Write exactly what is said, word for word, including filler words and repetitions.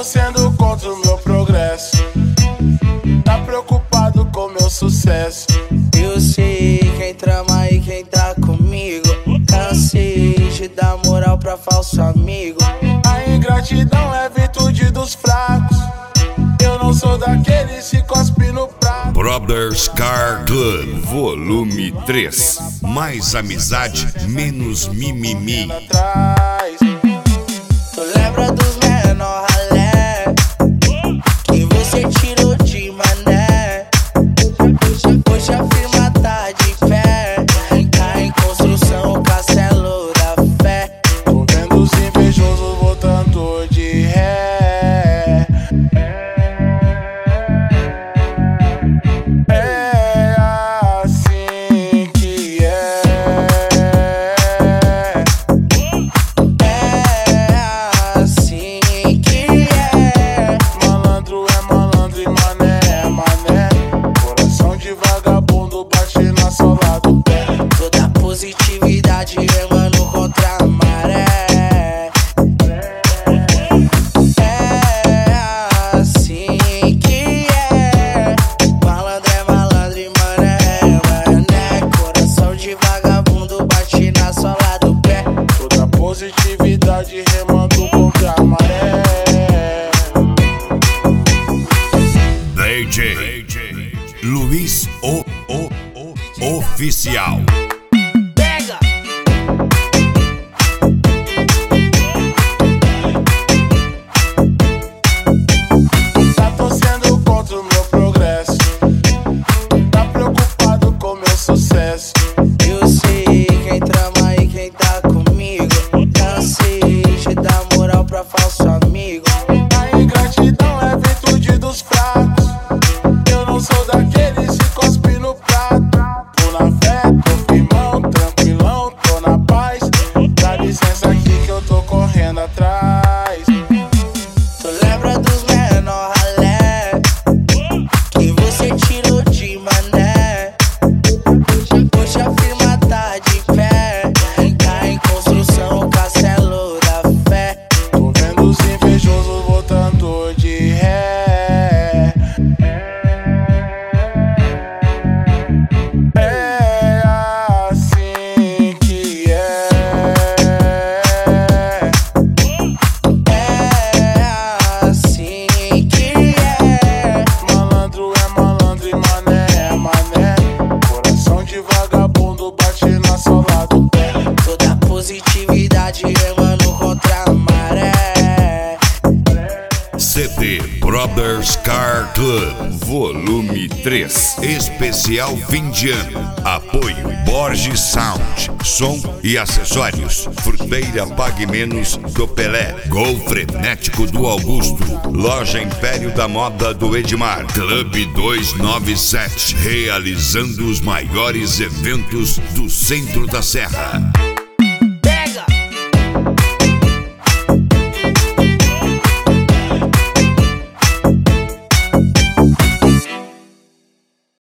torcendo contra o meu progresso, tá preocupado com meu sucesso. Eu sei quem trama e quem tá comigo. Cansei de dar moral pra falso amigo. A ingratidão é virtude dos fracos. Eu não sou daqueles que cospe no prato. Brothers Car Club, volume três. Mais amizade, menos mimimi. Tu lembra dos menor ralé que você tirou de mané? Hoje a firma tá de pé, tá em construção o castelo da fé. Tô vendo os invejosos voltando de ré. É assim que é. É assim que é. Malandro é malandro e mané é mané. Coração de vagabundo bate na sola do pé. Toda positividade remando contra a maré. É assim que é. Malandro é malandro e mané é mané. Coração de vagabundo bate na sola do pé. Toda positividade remando contra a maré. D J Luiz O, O, O Oficial. Pega! Tá torcendo contra o meu progresso, tá preocupado com meu sucesso. Eu sei quem trama e quem tá comigo. Cansei de dar moral pra falso amigo. A ingratidão é virtude dos fracos. Eu não sou daqueles que cospe no prato. Tô na fé, tô firmão, tranquilão, tô na paz. Dá licença aqui que eu tô correndo atrás. Tu lembra dos menor ralé que você tirou de mané? Hoje a firma tá de pé, tá em construção o castelo da fé. Tô vendo os invejosos voltando de ré. É assim que é. É assim que é. Malandro é malandro e mané é mané. Coração de vagabundo bate na sola do pé. Toda positividade remando contra a maré. C D Brothers Car Club, volume três. Especial fim de ano. Apoio Borges Sound, som e acessórios. Fruteira Pague Menos do Pelé. Gol Frenético do Augusto. Loja Império da Moda do Edmar. Clube duzentos e noventa e sete, realizando os maiores eventos do centro da Serra.